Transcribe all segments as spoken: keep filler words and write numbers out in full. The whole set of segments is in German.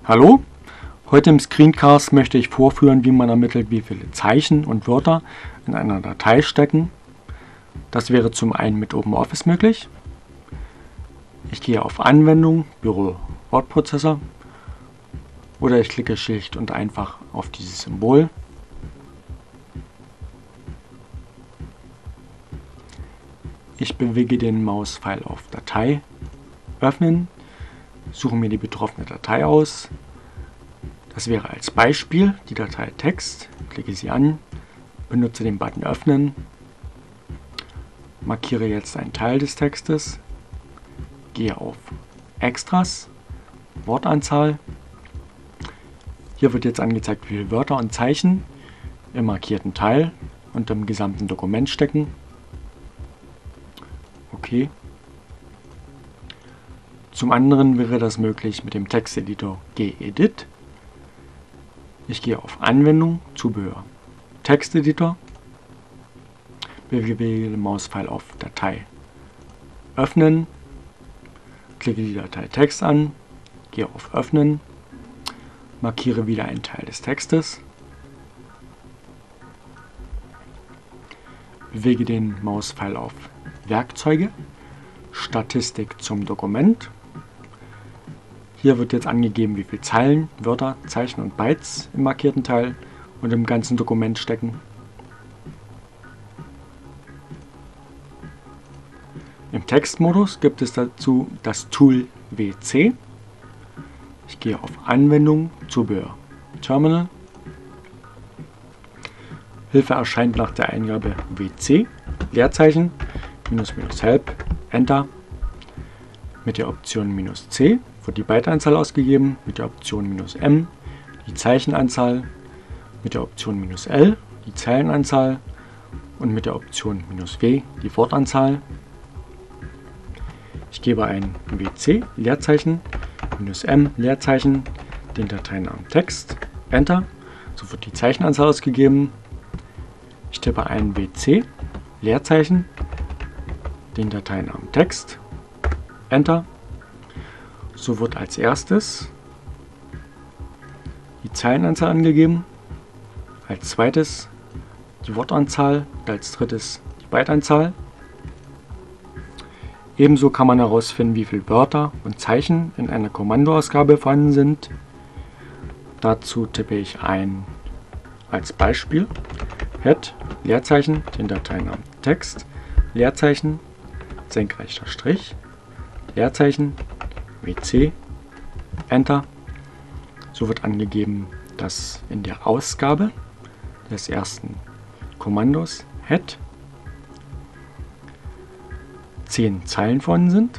Hallo, heute im Screencast möchte ich vorführen, wie man ermittelt, wie viele Zeichen und Wörter in einer Datei stecken. Das wäre zum einen mit OpenOffice möglich. Ich gehe auf Anwendung, Büro, Wortprozessor oder ich klicke schlicht und einfach auf dieses Symbol. Ich bewege den Mauspfeil auf Datei, öffnen, suche mir die betroffene Datei aus. Das wäre als Beispiel die Datei Text, klicke sie an, benutze den Button Öffnen, markiere jetzt einen Teil des Textes, gehe auf Extras, Wortanzahl. Hier wird jetzt angezeigt, wie viele Wörter und Zeichen im markierten Teil und im gesamten Dokument stecken. Okay. Zum anderen wäre das möglich mit dem Texteditor gedit. Ich gehe auf Anwendung, Zubehör, Texteditor, bewege den Mauspfeil auf Datei, öffnen, klicke die Datei Text an, gehe auf Öffnen, markiere wieder einen Teil des Textes, bewege den Mauspfeil auf Werkzeuge, Statistik zum Dokument. Hier wird jetzt angegeben, wie viele Zeilen, Wörter, Zeichen und Bytes im markierten Teil und im ganzen Dokument stecken. Im Textmodus gibt es dazu das Tool W C. Ich gehe auf Anwendung, Zubehör, Terminal. Hilfe erscheint nach der Eingabe W C, Leerzeichen, minus minus help, Enter. Mit der Option minus C wird die Byteanzahl ausgegeben, mit der Option minus M die Zeichenanzahl, mit der Option minus L die Zeilenanzahl und mit der Option minus W die Wortanzahl. Ich gebe ein W C, Leerzeichen, minus M, Leerzeichen, den Dateinamen Text, Enter, so wird die Zeichenanzahl ausgegeben. Ich tippe ein W C, Leerzeichen, den Dateinamen Text, Enter, so wird als erstes die Zeilenanzahl angegeben, als zweites die Wortanzahl und als drittes die Byteanzahl. Ebenso kann man herausfinden, wie viele Wörter und Zeichen in einer Kommandoausgabe vorhanden sind. Dazu tippe ich ein als Beispiel head, Leerzeichen, den Dateinamen Text, Leerzeichen, senkrechter Strich, Leerzeichen, W C, Enter. So wird angegeben, dass in der Ausgabe des ersten Kommandos head zehn Zeilen vorhanden sind,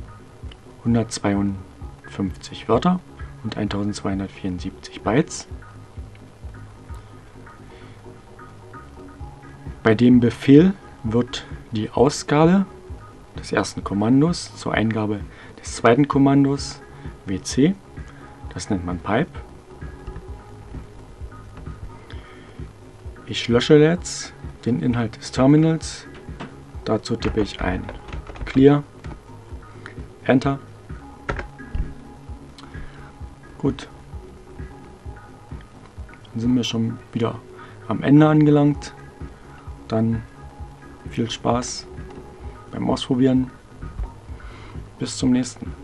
hundertzweiundfünfzig Wörter und eintausendzweihundertvierundsiebzig Bytes. Bei dem Befehl wird die Ausgabe des ersten Kommandos zur Eingabe des zweiten Kommandos W C, das nennt man Pipe. Ich lösche jetzt den Inhalt des Terminals, dazu tippe ich ein Clear, Enter. Gut, dann sind wir schon wieder am Ende angelangt. Dann viel Spaß beim Ausprobieren. Bis zum nächsten Mal.